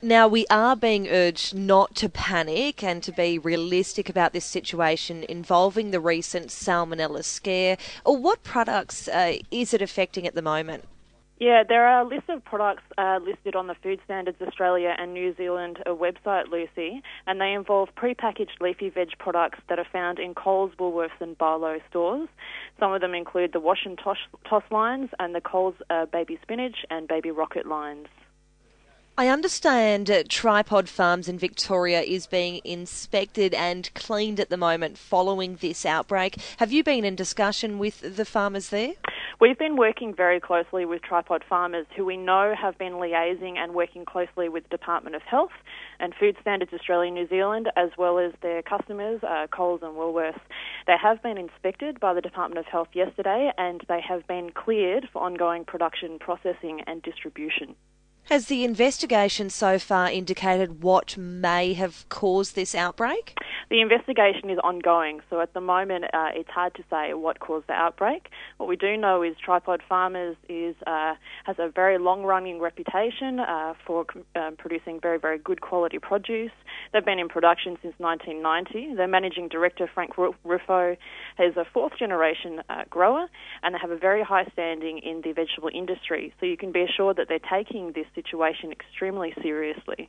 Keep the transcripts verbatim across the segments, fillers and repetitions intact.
Now, we are being urged not to panic and to be realistic about this situation involving the recent salmonella scare. Or what products uh, is it affecting at the moment? Yeah, there are a list of products uh, listed on the Food Standards Australia and New Zealand uh, website, Lucy, and they involve prepackaged leafy veg products that are found in Coles, Woolworths and Barlow stores. Some of them include the Wash and Toss, toss lines and the Coles uh, Baby Spinach and Baby Rocket lines. I understand uh, Tripod Farms in Victoria is being inspected and cleaned at the moment following this outbreak. Have you been in discussion with the farmers there? We've been working very closely with Tripod Farmers, who we know have been liaising and working closely with Department of Health and Food Standards Australia and New Zealand, as well as their customers, uh, Coles and Woolworths. They have been inspected by the Department of Health yesterday, and they have been cleared for ongoing production, processing and distribution. Has the investigation so far indicated what may have caused this outbreak? The investigation is ongoing, so at the moment uh, it's hard to say what caused the outbreak. What we do know is Tripod Farmers is uh, has a very long-running reputation uh, for uh, producing very, very good quality produce. They've been in production since nineteen ninety. Their managing director, Frank Ruffo, is a fourth-generation uh, grower, and they have a very high standing in the vegetable industry. So you can be assured that they're taking this situation extremely seriously.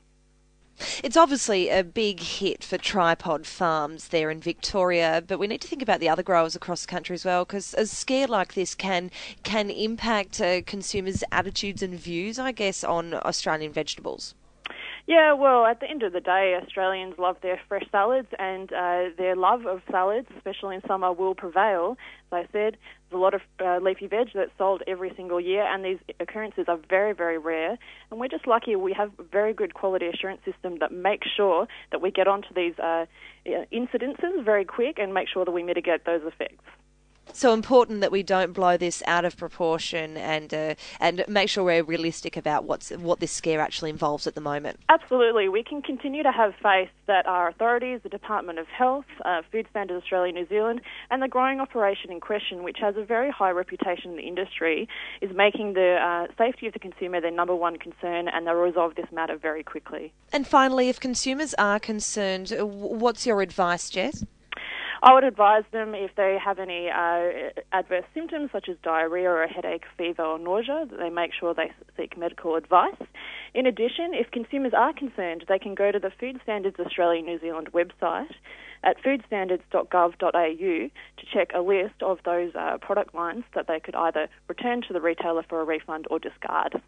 It's obviously a big hit for Tripod Farms there in Victoria, but we need to think about the other growers across the country as well, because a scare like this can can impact uh, consumers' attitudes and views, I guess, on Australian vegetables. Yeah, well, at the end of the day, Australians love their fresh salads, and uh, their love of salads, especially in summer, will prevail. As I said, there's a lot of uh, leafy veg that's sold every single year, and these occurrences are very, very rare. And we're just lucky we have a very good quality assurance system that makes sure that we get onto these uh, incidences very quick and make sure that we mitigate those effects. So important that we don't blow this out of proportion and uh, and make sure we're realistic about what's what this scare actually involves at the moment. Absolutely. We can continue to have faith that our authorities, the Department of Health, uh, Food Standards Australia and New Zealand, and the growing operation in question, which has a very high reputation in the industry, is making the uh, safety of the consumer their number one concern, and they'll resolve this matter very quickly. And finally, if consumers are concerned, what's your advice, Jess? I would advise them, if they have any uh, adverse symptoms such as diarrhoea or a headache, fever or nausea, that they make sure they seek medical advice. In addition, if consumers are concerned, they can go to the Food Standards Australia and New Zealand website at food standards dot gov dot a u to check a list of those uh, product lines that they could either return to the retailer for a refund or discard.